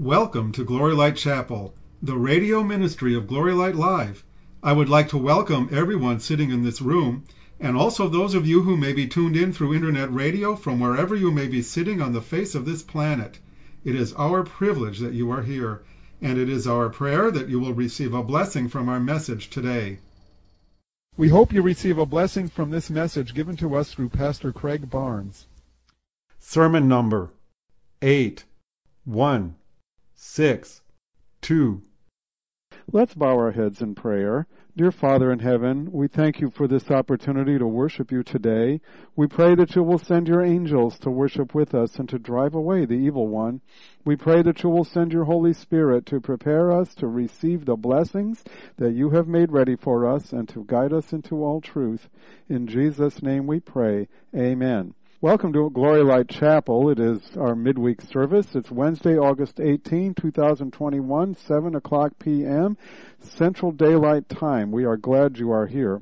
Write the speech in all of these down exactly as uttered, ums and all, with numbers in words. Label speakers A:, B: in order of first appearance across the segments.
A: Welcome to Glory Light Chapel, the radio ministry of Glory Light Live. I would like to welcome everyone sitting in this room, and also those of you who may be tuned in through internet radio from wherever you may be sitting on the face of this planet. It is our privilege that you are here, and it is our prayer that you will receive a blessing from our message today. We hope you receive a blessing from this message given to us through Pastor Craig Barnes. Sermon number eight one six two.
B: Let's bow our heads in prayer. Dear Father in heaven, we thank you for this opportunity to worship you today. We pray that you will send your angels to worship with us and to drive away the evil one. We pray that you will send your Holy Spirit to prepare us to receive the blessings that you have made ready for us and to guide us into all truth. In Jesus' name we pray. Amen. Welcome to Glory Light Chapel. It is our midweek service. It's Wednesday, August eighteenth, twenty twenty-one, seven o'clock p.m. Central Daylight Time. We are glad you are here.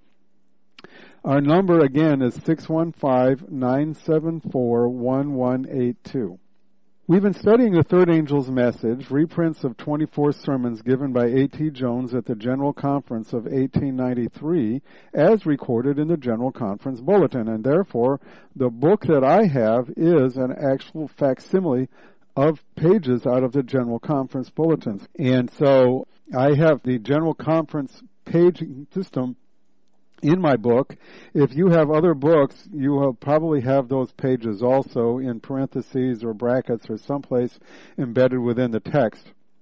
B: Our number again is six one five, nine seven four, one one eight two. We've been studying the Third Angel's Message, reprints of twenty-four sermons given by A T Jones at the General Conference of eighteen ninety-three, as recorded in the General Conference Bulletin. And therefore, the book that I have is an actual facsimile of pages out of the General Conference Bulletins. And so I have the General Conference paging system in my book. If you have other books, you will probably have those pages also in parentheses or brackets or someplace embedded within the text.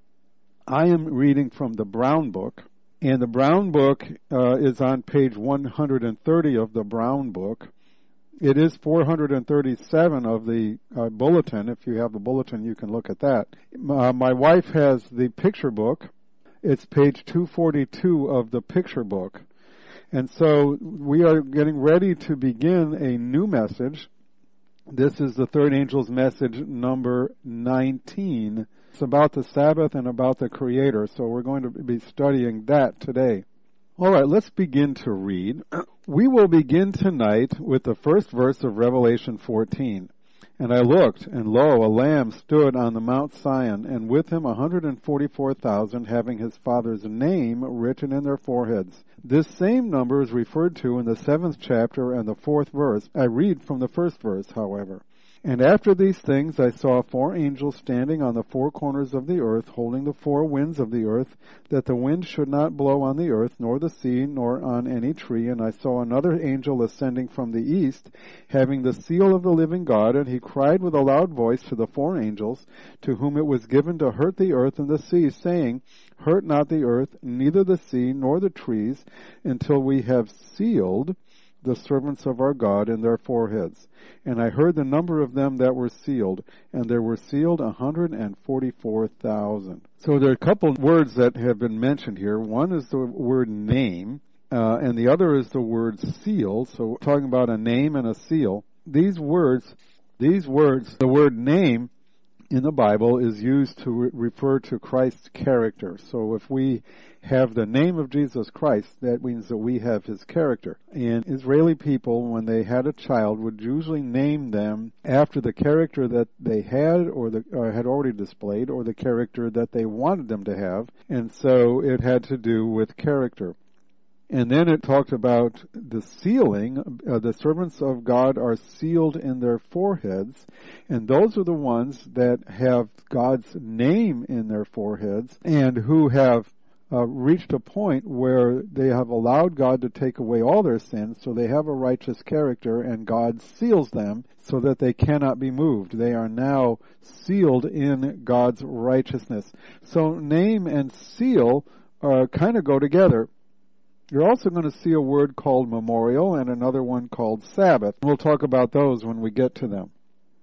B: I am reading from the Brown Book, and the Brown Book uh, is on page one hundred thirty of the Brown Book. It is four hundred thirty-seven of the uh, bulletin. If you have the bulletin, you can look at that. Uh, my wife has the picture book. It's page two forty-two of the picture book. And so we are getting ready to begin a new message. This is the Third Angel's Message number nineteen. It's about the Sabbath and about the Creator, so we're going to be studying that today. All right, let's begin to read. We will begin tonight with the first verse of Revelation fourteen. And I looked, and lo, a Lamb stood on the Mount Sion, and with him a hundred and forty-four thousand, having his Father's name written in their foreheads. This same number is referred to in the seventh chapter and the fourth verse. I read from the first verse, however. And after these things I saw four angels standing on the four corners of the earth, holding the four winds of the earth, that the wind should not blow on the earth, nor the sea, nor on any tree. And I saw another angel ascending from the east, having the seal of the living God, and he cried with a loud voice to the four angels, to whom it was given to hurt the earth and the sea, saying, Hurt not the earth, neither the sea, nor the trees, until we have sealed the servants of our God in their foreheads. And I heard the number of them that were sealed, and there were sealed a hundred and forty-four thousand. So there are a couple of words that have been mentioned here. One is the word name, uh, and the other is the word seal. So we're talking about a name and a seal. These words, these words, the word name in the Bible is used to re- refer to Christ's character. So if we have the name of Jesus Christ, that means that we have his character. And Israeli people, when they had a child, would usually name them after the character that they had or the or had already displayed, or the character that they wanted them to have. And so it had to do with character. And then it talked about the sealing. Uh, the servants of God are sealed in their foreheads, and those are the ones that have God's name in their foreheads and who have uh, reached a point where they have allowed God to take away all their sins, so they have a righteous character, and God seals them so that they cannot be moved. They are now sealed in God's righteousness. So name and seal uh, kind of go together. You're also going to see a word called memorial and another one called Sabbath. We'll talk about those when we get to them.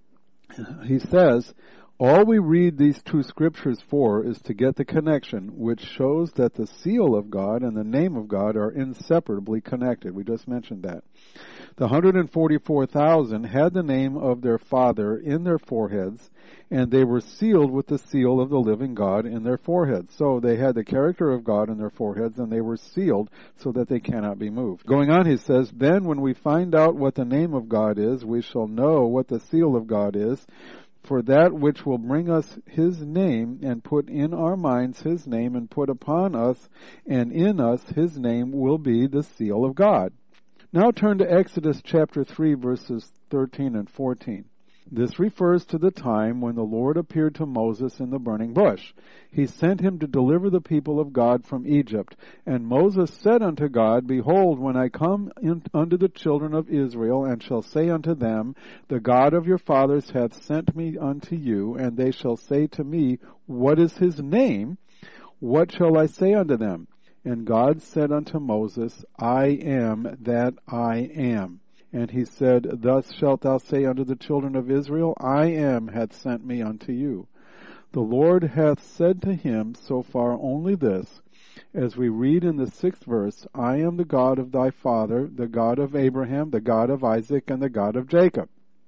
B: He says, all we read these two scriptures for is to get the connection, which shows that the seal of God and the name of God are inseparably connected. We just mentioned that. The one hundred forty-four thousand had the name of their Father in their foreheads, and they were sealed with the seal of the living God in their foreheads. So they had the character of God in their foreheads, and they were sealed so that they cannot be moved. Going on, he says, then when we find out what the name of God is, we shall know what the seal of God is. for that which will bring us his name, and put in our minds his name, and put upon us and in us his name, will be the seal of God. Now turn to Exodus chapter three, verses thirteen and fourteen. This refers to the time when the Lord appeared to Moses in the burning bush. He sent him to deliver the people of God from Egypt. And Moses said unto God, Behold, when I come in unto the children of Israel, and shall say unto them, The God of your fathers hath sent me unto you, and they shall say to me, What is his name? What shall I say unto them? And God said unto Moses, I am that I am. And he said, Thus shalt thou say unto the children of Israel, I am hath sent me unto you. The Lord hath said to him so far only this, as we read in the sixth verse, I am the God of thy father, the God of Abraham, the God of Isaac, and the God of Jacob.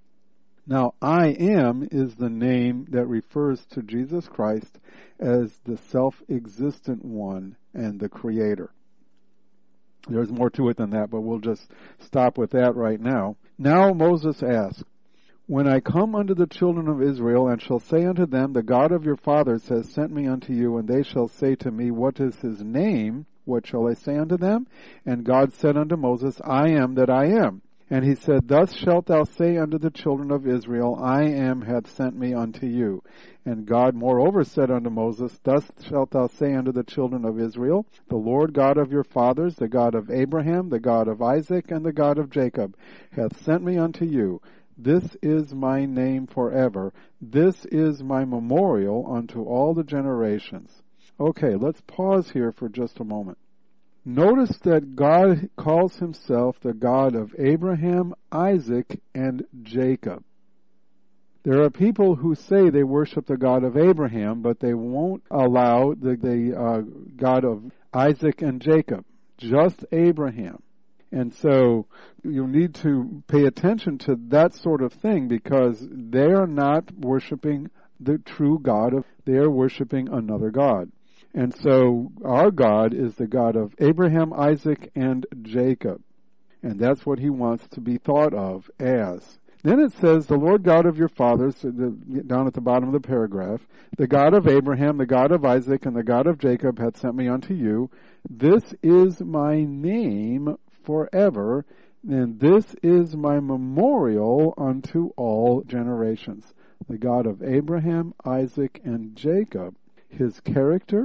B: Now, I am is the name that refers to Jesus Christ as the self-existent one and the Creator. There's more to it than that, but we'll just stop with that right now. Now Moses asked, When I come unto the children of Israel, and shall say unto them, The God of your fathers has sent me unto you, and they shall say to me, What is his name? What shall I say unto them? And God said unto Moses, I am that I am. And he said, Thus shalt thou say unto the children of Israel, I am hath sent me unto you. And God moreover said unto Moses, Thus shalt thou say unto the children of Israel, The Lord God of your fathers, the God of Abraham, the God of Isaac, and the God of Jacob, hath sent me unto you. This is my name forever. This is my memorial unto all the generations. Okay, let's pause here for just a moment. Notice that God calls himself the God of Abraham, Isaac, and Jacob. There are people who say they worship the God of Abraham, but they won't allow the, the uh, God of Isaac and Jacob, just Abraham. And so you need to pay attention to that sort of thing, because they are not worshiping the true God. Of, they are worshiping another God. And so our God is the God of Abraham, Isaac, and Jacob. And that's what he wants to be thought of as. Then it says, the Lord God of your fathers, down at the bottom of the paragraph, the God of Abraham, the God of Isaac, and the God of Jacob hath sent me unto you. This is my name forever, and this is my memorial unto all generations. The God of Abraham, Isaac, and Jacob, his character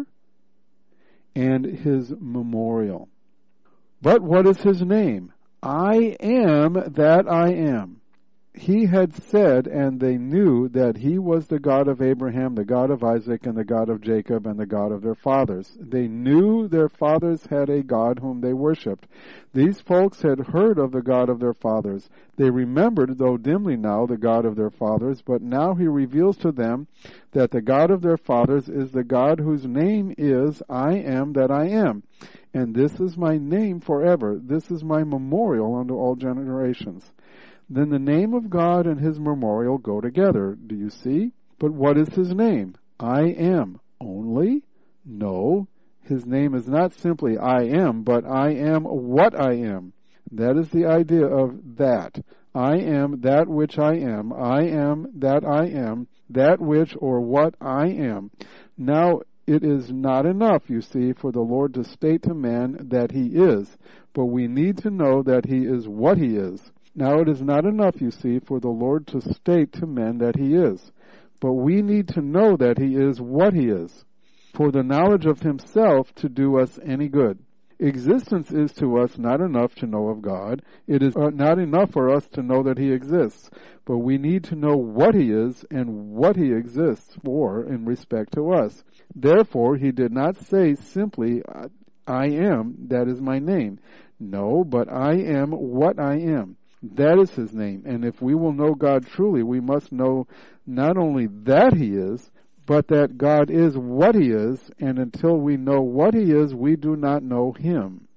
B: and his memorial. But what is his name? I am that I am. He had said, and they knew that he was the God of Abraham, the God of Isaac, and the God of Jacob, and the God of their fathers. They knew their fathers had a God whom they worshipped. These folks had heard of the God of their fathers. They remembered, though dimly now, the God of their fathers, but now he reveals to them that the God of their fathers is the God whose name is I am that I am. And this is my name forever. This is my memorial unto all generations. Then the name of God and his memorial go together. Do you see? But what is his name? I am. Only? No. His name is not simply I am, but I am what I am. That is the idea of that. I am that which I am. I am that I am. That which or what I am. Now, it is not enough, you see, for the Lord to state to man that he is, but we need to know that he is what he is. Now it is not enough, you see, for the Lord to state to men that he is, but we need to know that he is what he is, for the knowledge of himself to do us any good. Existence is to us not enough to know of God. It is not enough for us to know that he exists, but we need to know what he is and what he exists for in respect to us. Therefore, he did not say simply, I am, that is my name. No, but I am what I am. That is his name. And if we will know God truly, we must know not only that he is, but that God is what he is, and until we know what he is, we do not know him.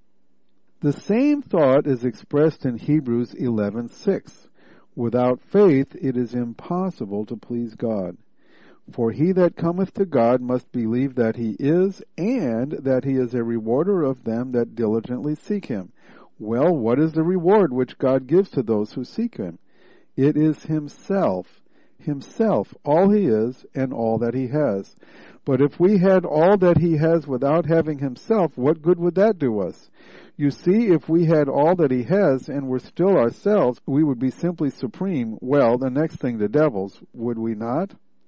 B: The same thought is expressed in Hebrews eleven six. Without faith it is impossible to please God. For he that cometh to God must believe that he is, and that he is a rewarder of them that diligently seek him. Well, what is the reward which God gives to those who seek him? It is himself. himself, all he is, and all that he has. But if we had all that he has without having himself, what good would that do us? You see, if we had all that he has and were still ourselves, we would be simply supreme. Well, the next thing, the devils, would we not?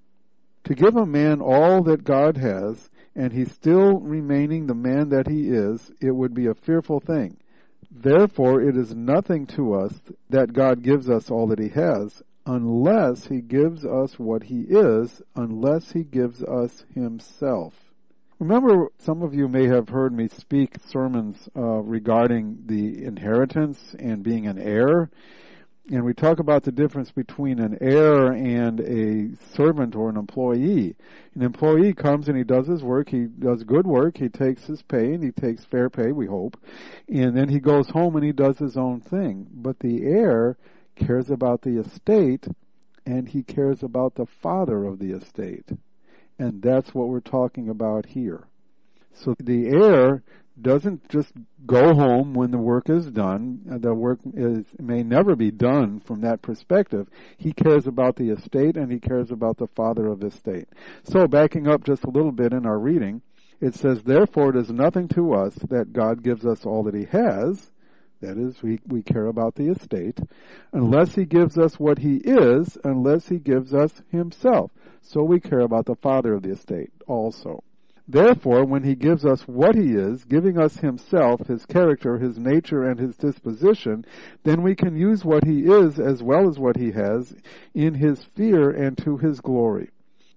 B: To give a man all that God has, and he still remaining the man that he is, it would be a fearful thing. Therefore, it is nothing to us that God gives us all that he has, unless he gives us what he is, unless he gives us himself. Remember, some of you may have heard me speak sermons uh, regarding the inheritance and being an heir. And we talk about the difference between an heir and a servant or an employee. An employee comes and he does his work, he does good work, he takes his pay, and he takes fair pay, we hope. And then he goes home and he does his own thing. But the heir cares about the estate, and he cares about the father of the estate. And that's what we're talking about here. So the heir doesn't just go home when the work is done. The work is may never be done from that perspective. He cares about the estate, and he cares about the father of the estate. So backing up just a little bit in our reading, it says, therefore it is nothing to us that God gives us all that he has. That is, we, we care about the estate, unless he gives us what he is, unless he gives us himself. So we care about the father of the estate also. Therefore, when he gives us what he is, giving us himself, his character, his nature, and his disposition, then we can use what he is as well as what he has in his fear and to his glory.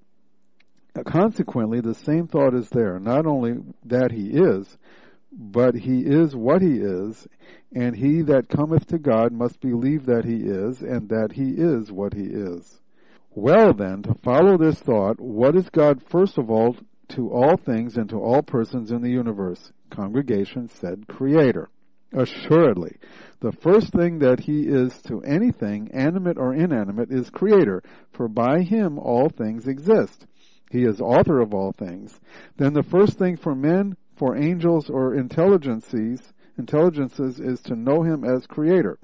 B: Consequently, the same thought is there, not only that he is, but he is what he is, and he that cometh to God must believe that he is, and that he is what he is. Well then, to follow this thought, what is God first of all to all things and to all persons in the universe? Congregation said, Creator. Assuredly, the first thing that he is to anything, animate or inanimate, is Creator, for by him all things exist. He is author of all things. Then the first thing for men, for angels or intelligences, intelligences is to know him as Creator.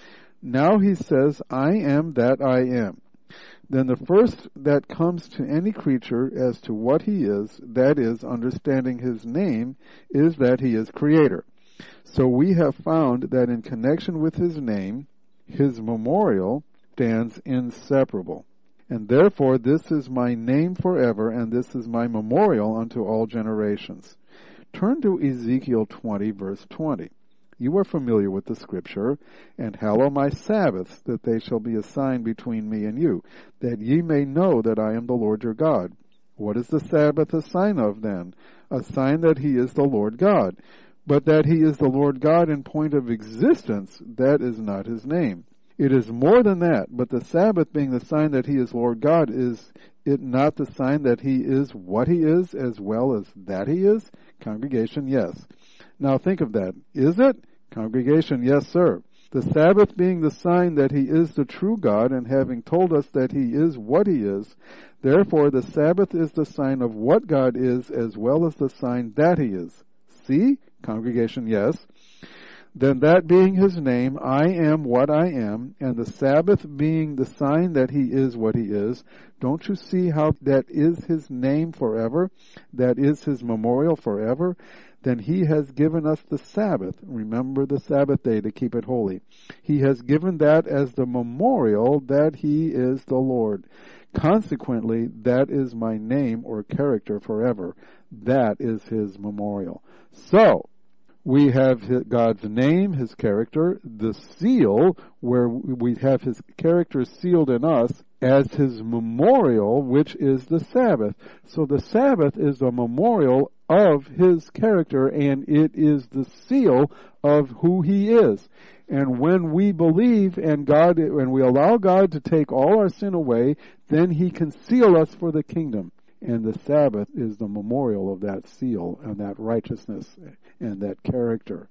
B: Now he says, I am that I am. Then the first that comes to any creature as to what he is, that is, understanding his name, is that he is Creator. So we have found that in connection with his name, his memorial stands inseparable. And therefore this is my name forever, and this is my memorial unto all generations. Turn to Ezekiel twenty, verse twenty. You are familiar with the scripture, and hallow my Sabbaths, that they shall be a sign between me and you, that ye may know that I am the Lord your God. What is the Sabbath a sign of then? A sign that he is the Lord God. But that he is the Lord God in point of existence, that is not his name. It is more than that, but the Sabbath being the sign that he is Lord God, is it not the sign that he is what he is as well as that he is? Congregation, yes. Now think of that. Is it? Congregation, yes, sir. The Sabbath being the sign that he is the true God, and having told us that he is what he is, therefore the Sabbath is the sign of what God is as well as the sign that he is. See? Congregation, yes. Then that being his name, I am what I am, and the Sabbath being the sign that he is what he is, don't you see how that is his name forever? That is his memorial forever? Then he has given us the Sabbath. Remember the Sabbath day to keep it holy. He has given that as the memorial that he is the Lord. Consequently, that is my name or character forever. That is his memorial. So, we have God's name, his character, the seal, where we have his character sealed in us, as his memorial, which is the Sabbath. So the Sabbath is a memorial of his character, and it is the seal of who he is. And when we believe and God, and we allow God to take all our sin away, then he can seal us for the kingdom. And the Sabbath is the memorial of that seal and that righteousness and that character.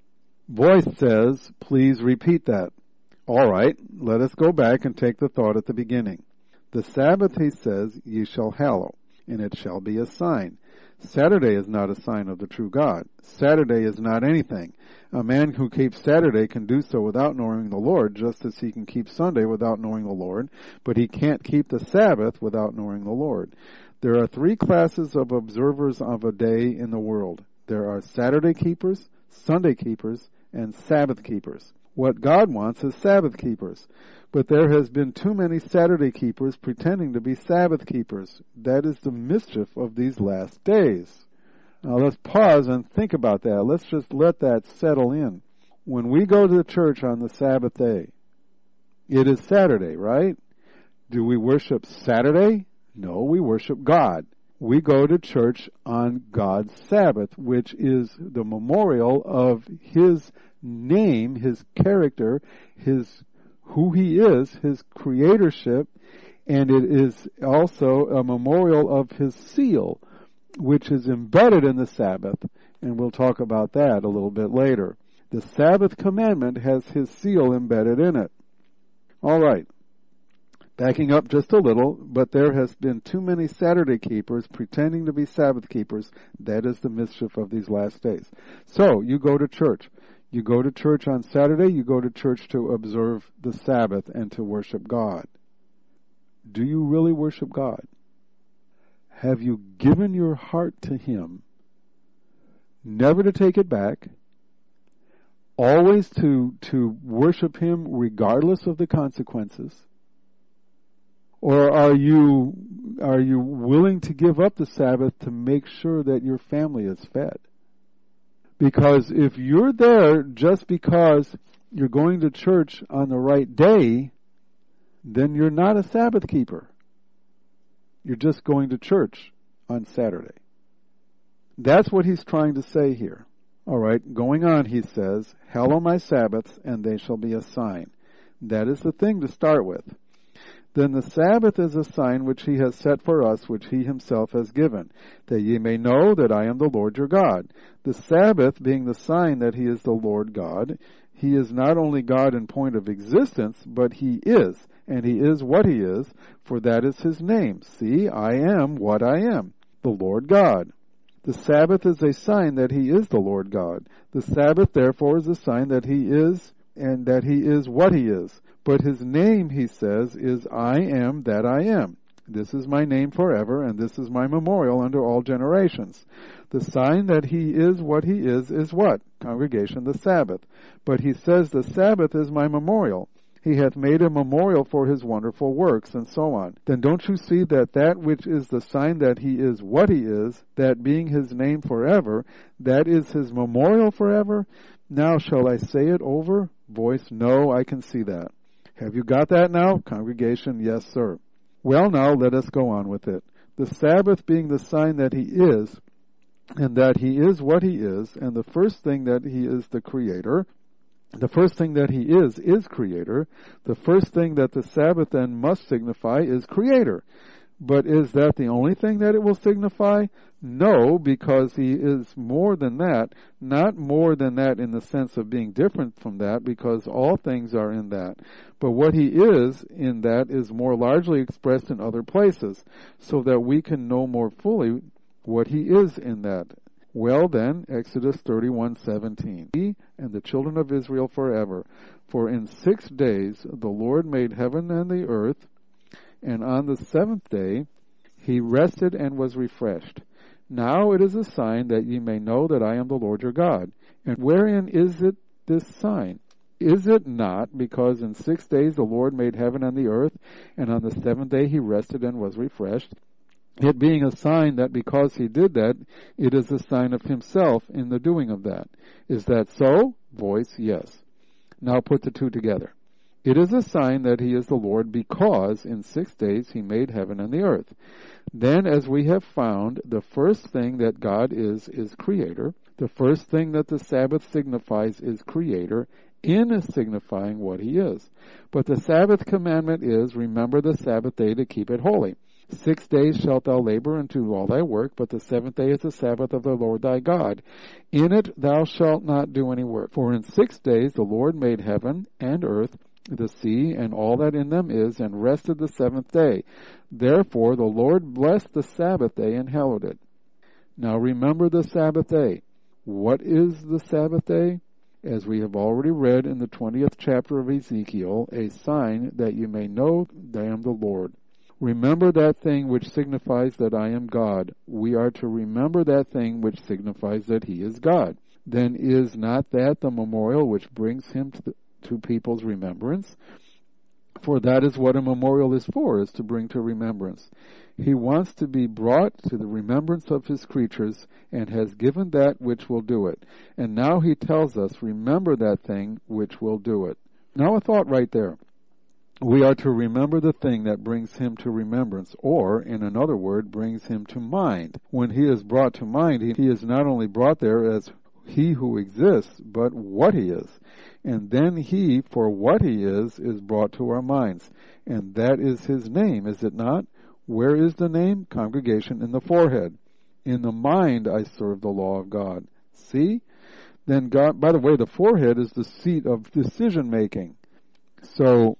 B: Voice says, please repeat that. All right, let us go back and take the thought at the beginning. The Sabbath, he says, ye shall hallow, and it shall be a sign. Saturday is not a sign of the true God. Saturday is not anything. A man who keeps Saturday can do so without knowing the Lord, just as he can keep Sunday without knowing the Lord, but he can't keep the Sabbath without knowing the Lord. There are three classes of observers of a day in the world. There are Saturday keepers, Sunday keepers, and Sabbath keepers. What God wants is Sabbath keepers. But there has been too many Saturday keepers pretending to be Sabbath keepers. That is the mischief of these last days. Now let's pause and think about that. Let's just let that settle in. When we go to the church on the Sabbath day, it is Saturday, right? Do we worship Saturday? No, we worship God. We go to church on God's Sabbath, which is the memorial of His name, His character, His who He is, His creatorship, and it is also a memorial of His seal, which is embedded in the Sabbath, and we'll talk about that a little bit later. The Sabbath commandment has His seal embedded in it. All right. Backing up just a little, but there has been too many Saturday keepers pretending to be Sabbath keepers. That is the mischief of these last days. So, you go to church. You go to church on Saturday, you go to church to observe the Sabbath and to worship God. Do you really worship God? Have you given your heart to Him, never to take it back, always to, to worship Him regardless of the consequences? Or are you, are you willing to give up the Sabbath to make sure that your family is fed? Because if you're there just because you're going to church on the right day, then you're not a Sabbath keeper. You're just going to church on Saturday. That's what he's trying to say here. All right, going on, he says, hallow my Sabbaths, and they shall be a sign. That is the thing to start with. Then the Sabbath is a sign which he has set for us, which he himself has given, that ye may know that I am the Lord your God. The Sabbath being the sign that he is the Lord God, he is not only God in point of existence, but he is, and he is what he is, for that is his name. See, I am what I am, the Lord God. The Sabbath is a sign that he is the Lord God. The Sabbath, therefore, is a sign that he is, and that he is what he is. But his name, he says, is I am that I am. This is my name forever, and this is my memorial unto all generations. The sign that he is what he is is what? Congregation, the Sabbath. But he says the Sabbath is my memorial. He hath made a memorial for his wonderful works, and so on. Then don't you see that that which is the sign that he is what he is, that being his name forever, that is his memorial forever? Now shall I say it over? Voice, no, I can see that. Have you got that now? Congregation, yes, sir. Well, now let us go on with it. The Sabbath being the sign that he is, and that he is what he is, and the first thing that he is the creator, the first thing that he is, is creator. The first thing that the Sabbath then must signify is creator. But is that the only thing that it will signify? No, because he is more than that. Not more than that in the sense of being different from that, because all things are in that. But what he is in that is more largely expressed in other places, so that we can know more fully what he is in that. Well then, Exodus thirty-one seventeen. He and the children of Israel forever. For in six days the Lord made heaven and the earth, and on the seventh day he rested and was refreshed. Now it is a sign that ye may know that I am the Lord your God. And wherein is it this sign? Is it not because in six days the Lord made heaven and the earth, and on the seventh day he rested and was refreshed? It being a sign that because he did that, it is a sign of himself in the doing of that. Is that so? Voice, yes. Now put the two together. It is a sign that he is the Lord because in six days he made heaven and the earth. Then, as we have found, the first thing that God is, is creator. The first thing that the Sabbath signifies is creator, in signifying what he is. But the Sabbath commandment is, remember the Sabbath day to keep it holy. Six days shalt thou labor and do all thy work, but the seventh day is the Sabbath of the Lord thy God. In it thou shalt not do any work. For in six days the Lord made heaven and earth, the sea, and all that in them is, and rested the seventh day. Therefore the Lord blessed the Sabbath day and hallowed it. Now remember the Sabbath day. What is the Sabbath day? As we have already read in the twentieth chapter of Ezekiel, a sign that you may know that I am the Lord. Remember that thing which signifies that I am God. We are to remember that thing which signifies that he is God. Then is not that the memorial which brings him to, the, to people's remembrance? For that is what a memorial is for, is to bring to remembrance. He wants to be brought to the remembrance of his creatures, and has given that which will do it. And now he tells us, remember that thing which will do it. Now a thought right there. We are to remember the thing that brings him to remembrance, or, in another word, brings him to mind. When he is brought to mind, he, he is not only brought there as he who exists, but what he is. And then he, for what he is, is brought to our minds. And that is his name, is it not? Where is the name? Congregation, in the forehead. In the mind I serve the law of God. See? Then God, by the way, the forehead is the seat of decision making. So,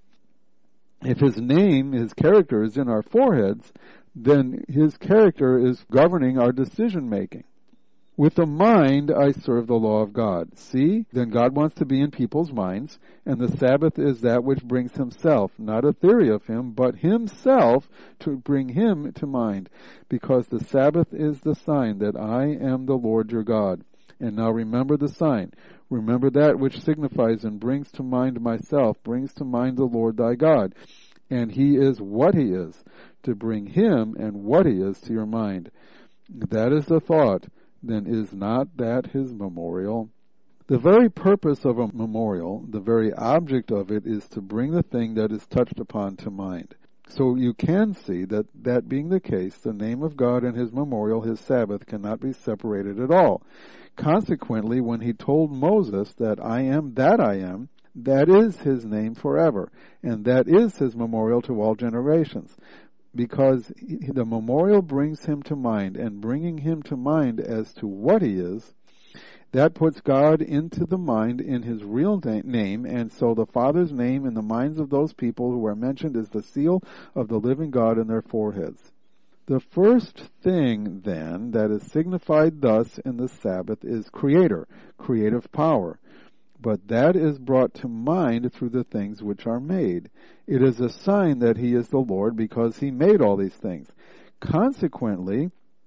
B: if his name, his character is in our foreheads, then his character is governing our decision making. With the mind, I serve the law of God. See? Then God wants to be in people's minds, and the Sabbath is that which brings himself, not a theory of him, but himself to bring him to mind, because the Sabbath is the sign that I am the Lord your God. And now remember the sign. Remember that which signifies and brings to mind myself, brings to mind the Lord thy God. And he is what he is, to bring him and what he is to your mind. That is the thought. Then is not that his memorial? The very purpose of a memorial, the very object of it, is to bring the thing that is touched upon to mind. So you can see that, that being the case, the name of God and his memorial, his Sabbath, cannot be separated at all. Consequently, when he told Moses that I am that I am, that is his name forever, and that is his memorial to all generations. Because the memorial brings him to mind, and bringing him to mind as to what he is, that puts God into the mind in his real name, and so the Father's name in the minds of those people who are mentioned is the seal of the living God in their foreheads. The first thing, then, that is signified thus in the Sabbath is Creator, creative power. But that is brought to mind through the things which are made. It is a sign that he is the Lord because he made all these things. Consequently,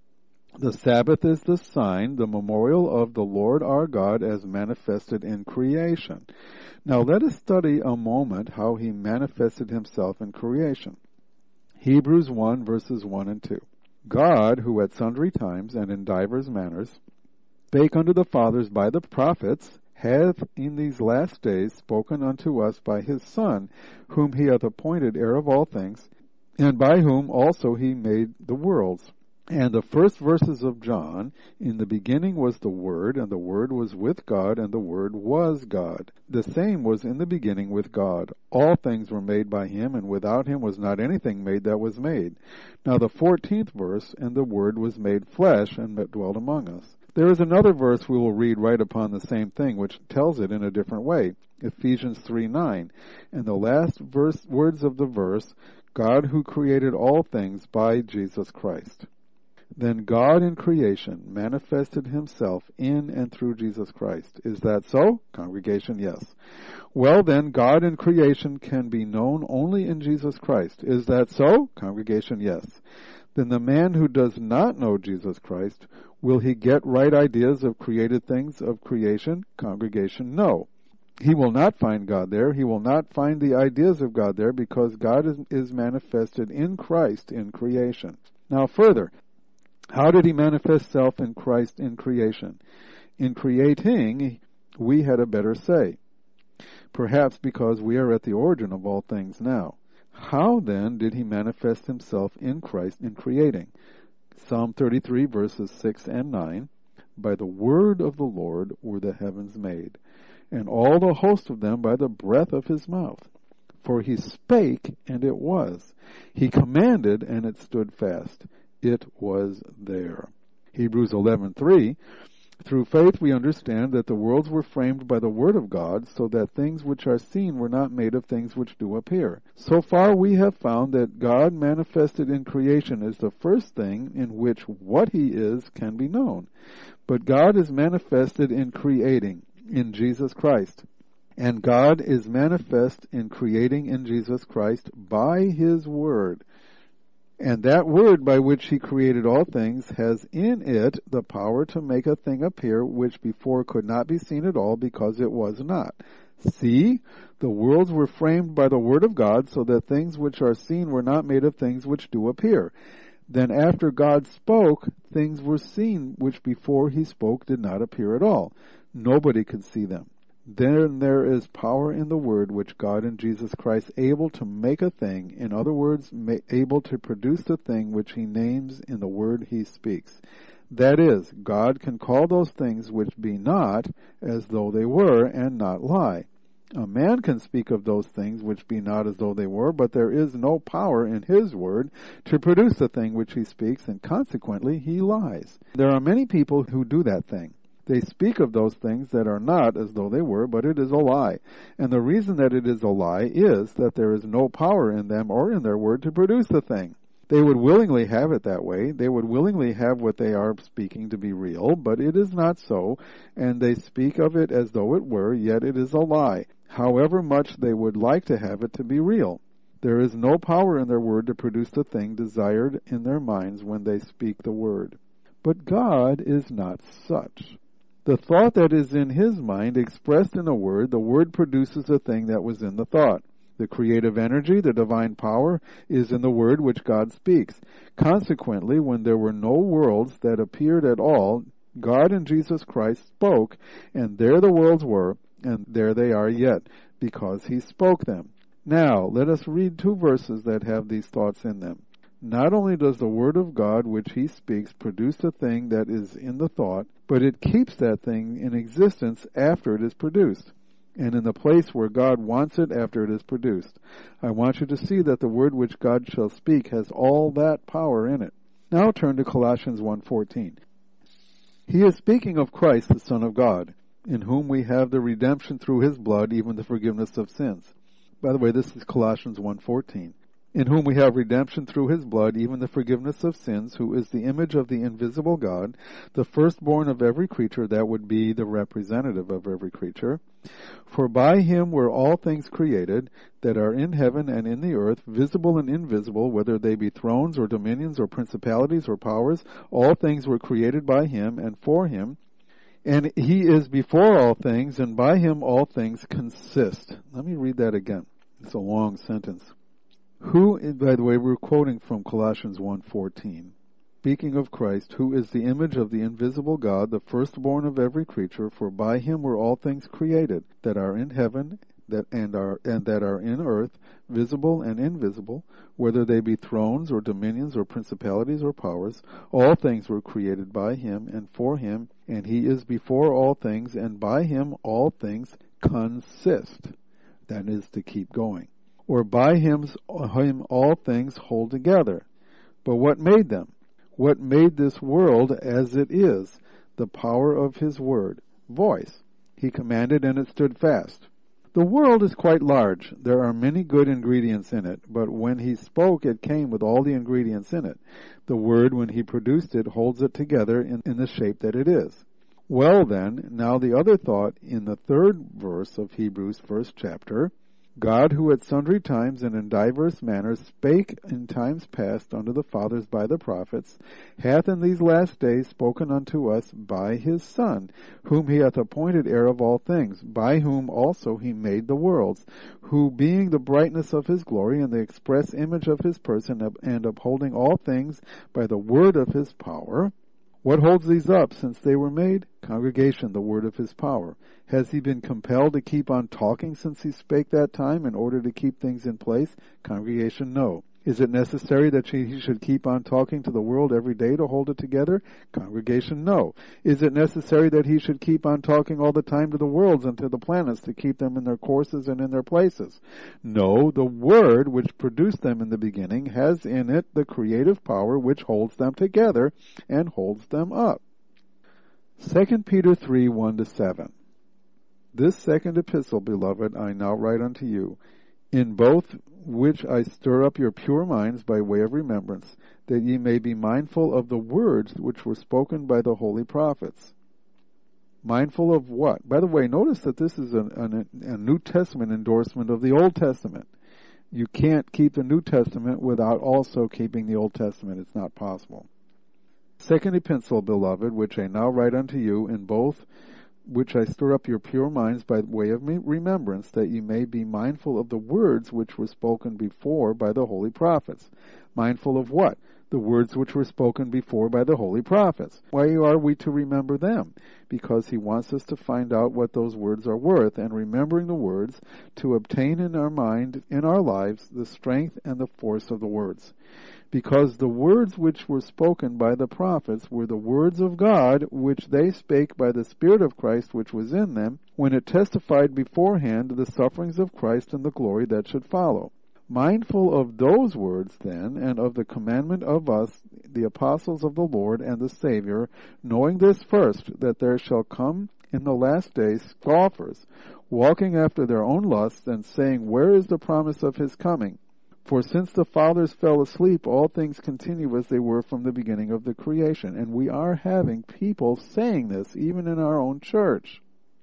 B: the Sabbath is the sign, the memorial of the Lord our God as manifested in creation. Now let us study a moment how he manifested himself in creation. Hebrews one verses one and two. God, who at sundry times and in divers manners spake unto the fathers by the prophets, hath in these last days spoken unto us by his Son, whom he hath appointed heir of all things, and by whom also he made the worlds. And the first verses of John, in the beginning was the Word, and the Word was with God, and the Word was God. The same was in the beginning with God. All things were made by him, and without him was not anything made that was made. Now the fourteenth verse, and the Word was made flesh, and dwelt among us. There is another verse we will read right upon the same thing, which tells it in a different way. Ephesians three nine. And the last verse, words of the verse, God who created all things by Jesus Christ. Then God in creation manifested himself in and through Jesus Christ. Is that so? Congregation, yes. Well then, God in creation can be known only in Jesus Christ. Is that so? Congregation, yes. Then the man who does not know Jesus Christ, will he get right ideas of created things, of creation? Congregation, no. He will not find God there. He will not find the ideas of God there because God is, is manifested in Christ in creation. Now further, how did he manifest self in Christ in creation? In creating, we had a better say. Perhaps because we are at the origin of all things now. How then did he manifest himself in Christ in creating? Psalm thirty-three verses six and nine. By the word of the Lord were the heavens made, and all the host of them by the breath of his mouth. For he spake, and it was. He commanded, and it stood fast. It was there. Hebrews eleven three. Through faith we understand that the worlds were framed by the word of God, so that things which are seen were not made of things which do appear. So far we have found that God manifested in creation is the first thing in which what he is can be known. But God is manifested in creating, in Jesus Christ. And God is manifest in creating in Jesus Christ by his word. And that word by which he created all things has in it the power to make a thing appear which before could not be seen at all because it was not. See, the worlds were framed by the word of God, so that things which are seen were not made of things which do appear. Then after God spoke, things were seen which before he spoke did not appear at all. Nobody could see them. Then there is power in the word which God in Jesus Christ able to make a thing, in other words, ma- able to produce the thing which he names in the word he speaks. That is, God can call those things which be not as though they were, and not lie. A man can speak of those things which be not as though they were, but there is no power in his word to produce the thing which he speaks, and consequently he lies. There are many people who do that thing. They speak of those things that are not as though they were, but it is a lie. And the reason that it is a lie is that there is no power in them or in their word to produce the thing. They would willingly have it that way. They would willingly have what they are speaking to be real, but it is not so, and they speak of it as though it were, yet it is a lie, however much they would like to have it to be real. There is no power in their word to produce the thing desired in their minds when they speak the word. But God is not such. The thought that is in his mind expressed in a word, the word produces the thing that was in the thought. The creative energy, the divine power, is in the word which God speaks. Consequently, when there were no worlds that appeared at all, God in Jesus Christ spoke, and there the worlds were, and there they are yet, because he spoke them. Now, let us read two verses that have these thoughts in them. Not only does the word of God which he speaks produce the thing that is in the thought, but it keeps that thing in existence after it is produced, and in the place where God wants it after it is produced. I want you to see that the word which God shall speak has all that power in it. Now turn to Colossians one fourteen. He is speaking of Christ, the Son of God, in whom we have the redemption through his blood, even the forgiveness of sins. By the way, this is Colossians one fourteen. In whom we have redemption through his blood, even the forgiveness of sins, who is the image of the invisible God, the firstborn of every creature, that would be the representative of every creature. For by him were all things created, that are in heaven and in the earth, visible and invisible, whether they be thrones or dominions or principalities or powers. All things were created by him and for him. And he is before all things, and by him all things consist. Let me read that again. It's a long sentence. Who, by the way, we're quoting from Colossians one fourteen. Speaking of Christ, who is the image of the invisible God, the firstborn of every creature, for by him were all things created, that are in heaven that and are and that are in earth, visible and invisible, whether they be thrones or dominions or principalities or powers. All things were created by him and for him, and he is before all things, and by him all things consist. That is to keep going. Or by him, him all things hold together. But what made them? What made this world as it is? The power of his word. Voice. He commanded and it stood fast. The world is quite large. There are many good ingredients in it, but when he spoke, it came with all the ingredients in it. The word, when he produced it, holds it together in, in the shape that it is. Well then, now the other thought in the third verse of Hebrews, first chapter, God, who at sundry times and in divers manners spake in times past unto the fathers by the prophets, hath in these last days spoken unto us by his Son, whom he hath appointed heir of all things, by whom also he made the worlds, who being the brightness of his glory and the express image of his person, and upholding all things by the word of his power. What holds these up since they were made? Congregation, the word of his power. Has he been compelled to keep on talking since he spake that time in order to keep things in place? Congregation, no. Is it necessary that he should keep on talking to the world every day to hold it together? Congregation, no. Is it necessary that he should keep on talking all the time to the worlds and to the planets to keep them in their courses and in their places? No, the word which produced them in the beginning has in it the creative power which holds them together and holds them up. Second Peter three, one to seven. This second epistle, beloved, I now write unto you, in both which I stir up your pure minds by way of remembrance, that ye may be mindful of the words which were spoken by the holy prophets. Mindful of what? By the way, notice that this is an, an, a New Testament endorsement of the Old Testament. You can't keep the New Testament without also keeping the Old Testament. It's not possible. Second epistle, beloved, which I now write unto you, in both which I stir up your pure minds by way of remembrance, that ye may be mindful of the words which were spoken before by the holy prophets. Mindful of what? The words which were spoken before by the holy prophets. Why are we to remember them? Because he wants us to find out what those words are worth, and remembering the words, to obtain in our mind, in our lives, the strength and the force of the words. Because the words which were spoken by the prophets were the words of God, which they spake by the Spirit of Christ which was in them, when it testified beforehand the sufferings of Christ and the glory that should follow. Mindful of those words, then, and of the commandment of us, the apostles of the Lord and the Savior, knowing this first, that there shall come in the last days scoffers, walking after their own lusts, and saying, Where is the promise of his coming? For since the fathers fell asleep, all things continue as they were from the beginning of the creation. And we are having people saying this, even in our own church.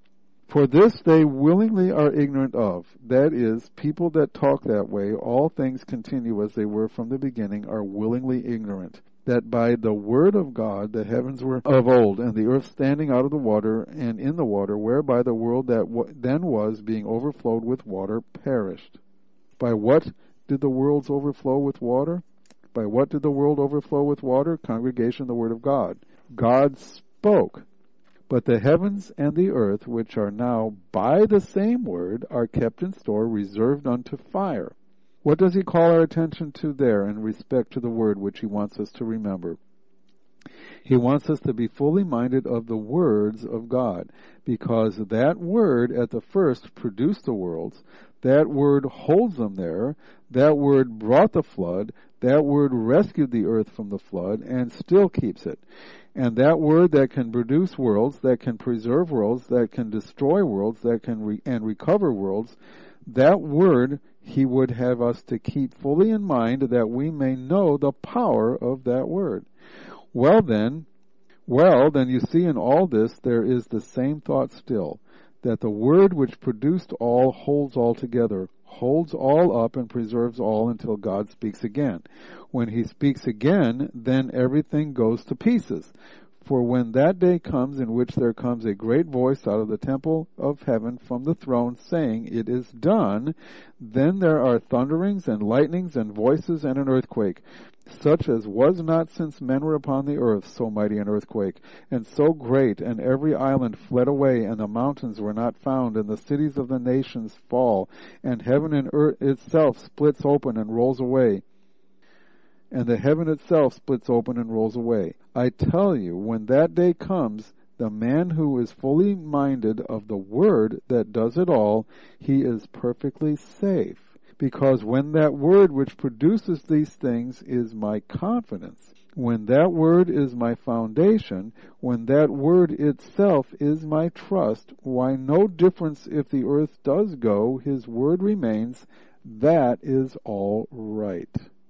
B: For this they willingly are ignorant of. That is, people that talk that way, all things continue as they were from the beginning, are willingly ignorant. That by the word of God the heavens were of old, and the earth standing out of the water and in the water, whereby the world that w- then was, being overflowed with water, perished. By what did the worlds overflow with water? By what did the world overflow with water? Congregation, the word of God. God spoke. But the heavens and the earth, which are now by the same word, are kept in store, reserved unto fire. What does he call our attention to there in respect to the word which he wants us to remember? He wants us to be fully minded of the words of God, because that word at the first produced the worlds, that word holds them there, that word brought the flood, that word rescued the earth from the flood, and still keeps it. And that word that can produce worlds, that can preserve worlds, that can destroy worlds, that can re- and recover worlds, that word he would have us to keep fully in mind, that we may know the power of that word. Well then, well then you see in all this there is the same thought still, that the word which produced all holds all together, holds all up and preserves all until God speaks again. When he speaks again, then everything goes to pieces. For when that day comes in which there comes a great voice out of the temple of heaven from the throne saying, It is done, then there are thunderings and lightnings and voices and an earthquake, such as was not since men were upon the earth, so mighty an earthquake, and so great, and every island fled away, and the mountains were not found, and the cities of the nations fall, and heaven and earth itself splits open and rolls away. And the heaven itself splits open and rolls away. I tell you, when that day comes, the man who is fully minded of the word that does it all, he is perfectly safe. Because when that word which produces these things is my confidence, when that word is my foundation, when that word itself is my trust, why no difference if the earth does go, his word remains, that is all right.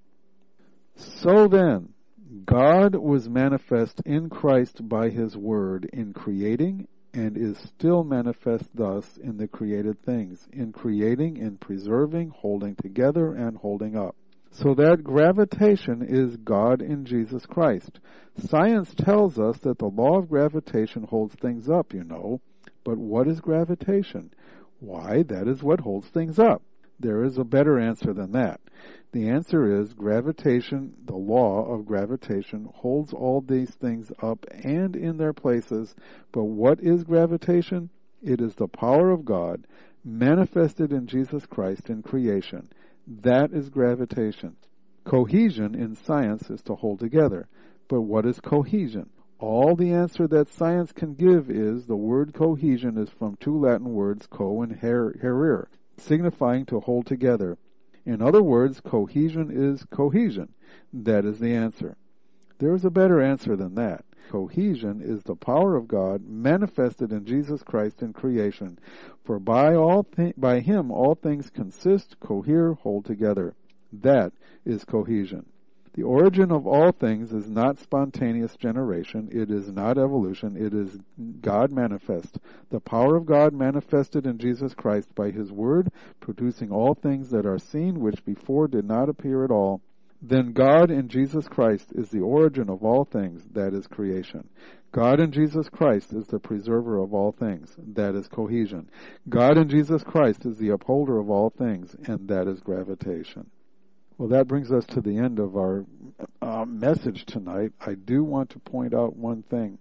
B: So then, God was manifest in Christ by his word in creating, and is still manifest thus in the created things, in creating, in preserving, holding together, and holding up. So that gravitation is God in Jesus Christ. Science tells us that the law of gravitation holds things up, you know. But what is gravitation? Why, that is what holds things up. There is a better answer than that. The answer is gravitation, the law of gravitation, holds all these things up and in their places. But what is gravitation? It is the power of God manifested in Jesus Christ in creation. That is gravitation. Cohesion in science is to hold together. But what is cohesion? All the answer that science can give is the word cohesion is from two Latin words, co and her, herir, signifying to hold together. In other words, cohesion is cohesion. That is the answer. There is a better answer than that. Cohesion is the power of God manifested in Jesus Christ in creation. For by all thi- by him all things consist, cohere, hold together. That is cohesion. The origin of all things is not spontaneous generation. It is not evolution. It is God manifest. The power of God manifested in Jesus Christ by his word, producing all things that are seen, which before did not appear at all. Then God in Jesus Christ is the origin of all things, that is creation. God in Jesus Christ is the preserver of all things, that is cohesion. God in Jesus Christ is the upholder of all things, and that is gravitation. Well, that brings us to the end of our uh, message tonight. I do want to point out one thing.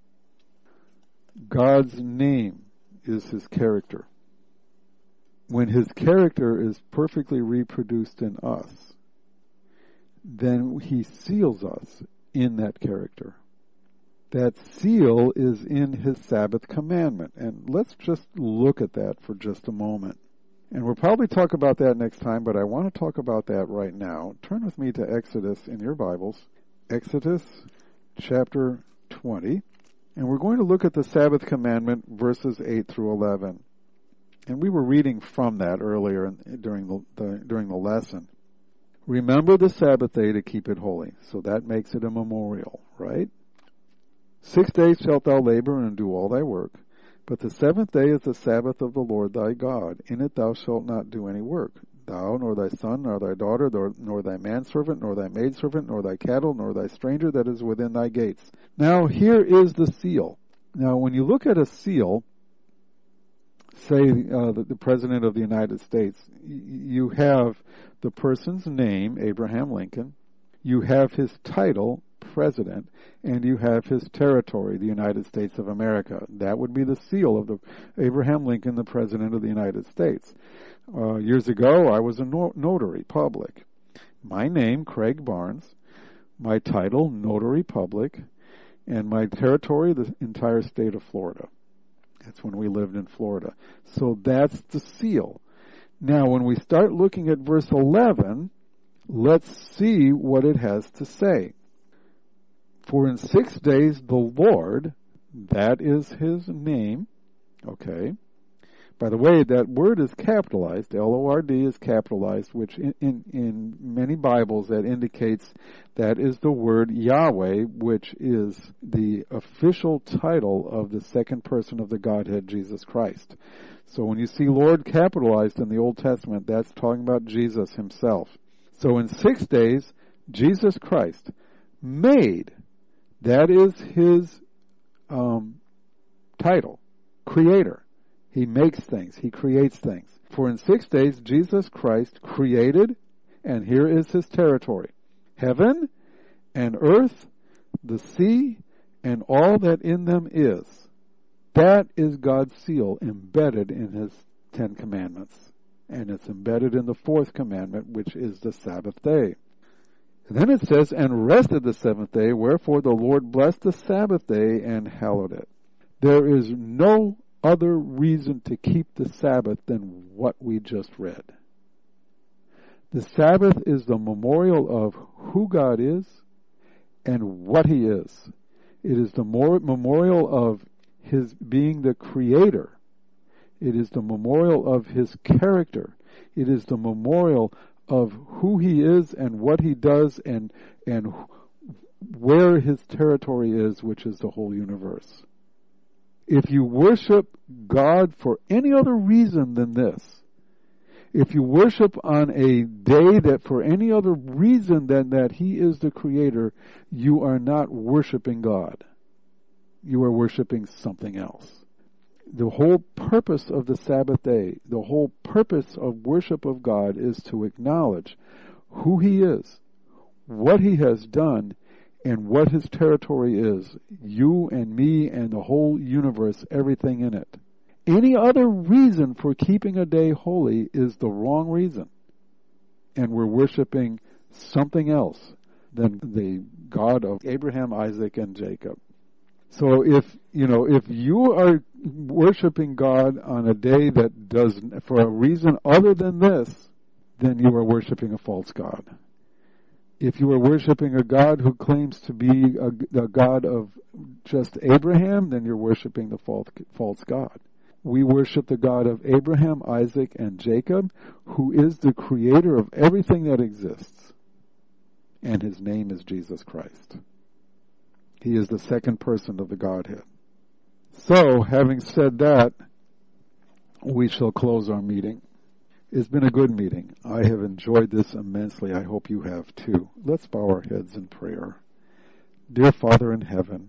B: God's name is his character. When his character is perfectly reproduced in us, then he seals us in that character. That seal is in his Sabbath commandment. And let's just look at that for just a moment. And we'll probably talk about that next time, but I want to talk about that right now. Turn with me to Exodus in your Bibles. Exodus chapter twenty. And we're going to look at the Sabbath commandment, verses eight through eleven. And we were reading from that earlier during the, the during the lesson. Remember the Sabbath day to keep it holy. So that makes it a memorial, right? Six days shalt thou labor and do all thy work. But the seventh day is the Sabbath of the Lord thy God. In it thou shalt not do any work. Thou, nor thy son, nor thy daughter, nor, nor thy manservant, nor thy maidservant, nor thy cattle, nor thy stranger that is within thy gates. Now here is the seal. Now when you look at a seal, say uh, the, the President of the United States, y- you have the person's name, Abraham Lincoln, you have his title, President, and you have his territory, the United States of America. That would be the seal of the Abraham Lincoln, the President of the United States. Uh, years ago, I was a no- notary public. My name, Craig Barnes, my title, Notary Public, and my territory, the entire state of Florida. That's when we lived in Florida. So that's the seal. Now, when we start looking at verse eleven, let's see what it has to say. For in six days the Lord, that is his name, okay. By the way, that word is capitalized, L O R D is capitalized, which in, in, in many Bibles that indicates that is the word Yahweh, which is the official title of the second person of the Godhead, Jesus Christ. So when you see Lord capitalized in the Old Testament, that's talking about Jesus himself. So in six days, Jesus Christ made, that is his um, title, creator. He makes things. He creates things. For in six days, Jesus Christ created, and here is his territory, heaven and earth, the sea, and all that in them is. That is God's seal embedded in his Ten Commandments. And it's embedded in the fourth commandment, which is the Sabbath day. And then it says, and rested the seventh day, wherefore the Lord blessed the Sabbath day and hallowed it. There is no other reason to keep the Sabbath than what we just read. The Sabbath is the memorial of who God is and what he is. It is the memorial of his being the creator. It is the memorial of his character. It is the memorial of who he is and what he does and and where his territory is, which is the whole universe. If you worship God for any other reason than this, if you worship on a day that for any other reason than that he is the creator, you are not worshiping God. You are worshiping something else. The whole purpose of the Sabbath day, the whole purpose of worship of God is to acknowledge who he is, what he has done, and what his territory is. You and me and the whole universe, everything in it. Any other reason for keeping a day holy is the wrong reason. And we're worshiping something else than the God of Abraham, Isaac, and Jacob. So if, you know, if you are worshiping God on a day that does, for a reason other than this, then you are worshiping a false God. If you are worshiping a God who claims to be a, a God of just Abraham, then you're worshiping the false, false God. We worship the God of Abraham, Isaac, and Jacob, who is the creator of everything that exists. And his name is Jesus Christ. He is the second person of the Godhead. So, having said that, we shall close our meeting. It's been a good meeting. I have enjoyed this immensely. I hope you have too. Let's bow our heads in prayer. Dear Father in heaven,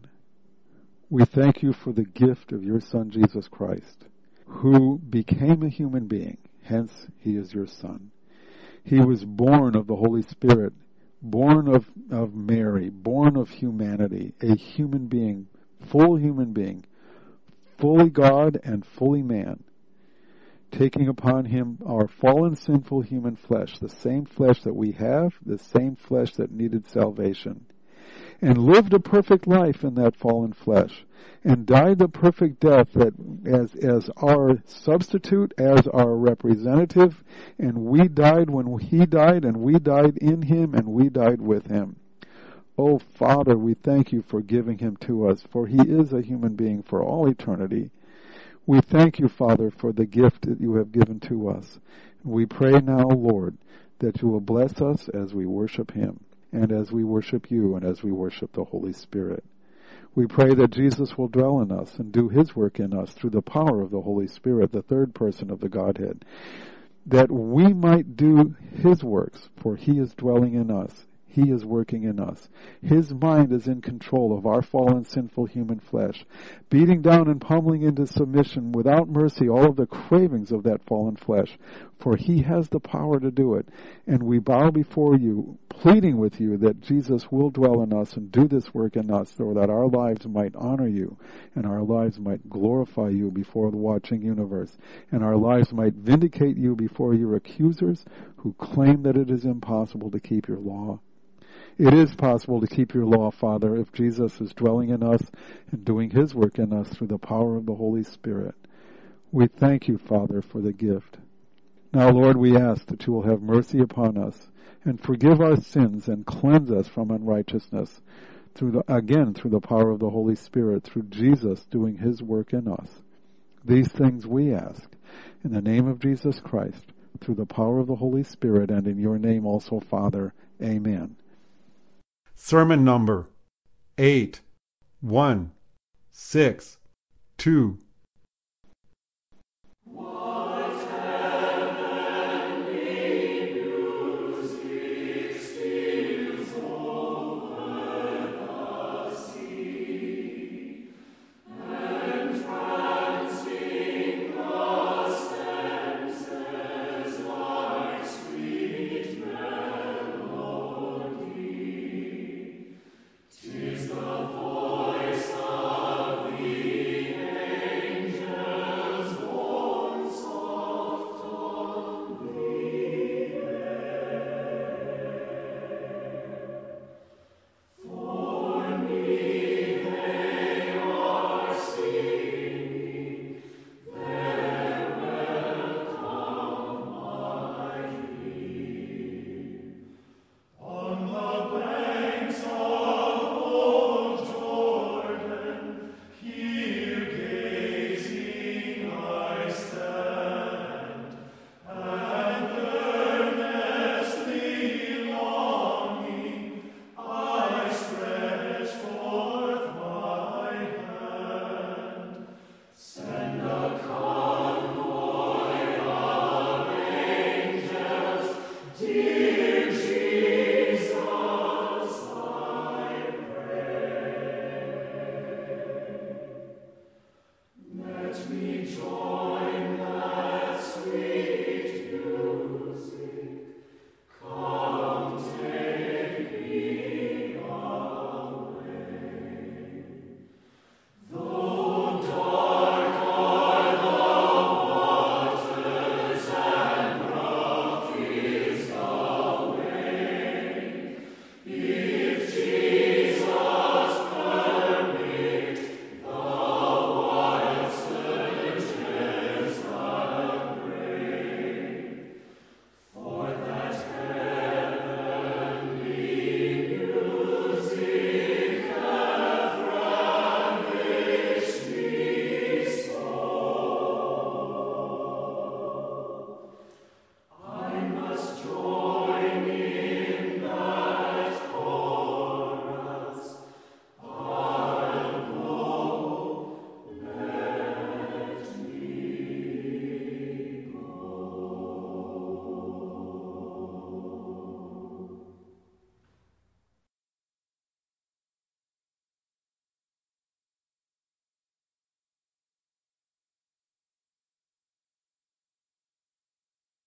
B: we thank you for the gift of your Son, Jesus Christ, who became a human being. Hence, he is your Son. He was born of the Holy Spirit, born of, of Mary, born of humanity, a human being, full human being, fully God and fully man, taking upon him our fallen, sinful human flesh, the same flesh that we have, the same flesh that needed salvation, and lived a perfect life in that fallen flesh, and died the perfect death that as as our substitute, as our representative, and we died when he died, and we died in him, and we died with him. Oh, Father, we thank you for giving him to us, for he is a human being for all eternity. We thank you, Father, for the gift that you have given to us. We pray now, Lord, that you will bless us as we worship him, and as we worship you, and as we worship the Holy Spirit. We pray that Jesus will dwell in us and do his work in us through the power of the Holy Spirit, the third person of the Godhead, that we might do his works, for he is dwelling in us. He is working in us. His mind is in control of our fallen, sinful human flesh, beating down and pummeling into submission without mercy all of the cravings of that fallen flesh, for he has the power to do it. And we bow before you, pleading with you that Jesus will dwell in us and do this work in us, so that our lives might honor you, and our lives might glorify you before the watching universe, and our lives might vindicate you before your accusers who claim that it is impossible to keep your law. It is possible to keep your law, Father, if Jesus is dwelling in us and doing his work in us through the power of the Holy Spirit. We thank you, Father, for the gift. Now, Lord, we ask that you will have mercy upon us and forgive our sins and cleanse us from unrighteousness, through the, again, through the power of the Holy Spirit, through Jesus doing his work in us. These things we ask in the name of Jesus Christ, through the power of the Holy Spirit, and in your name also, Father. Amen.
A: Sermon number eight one six two.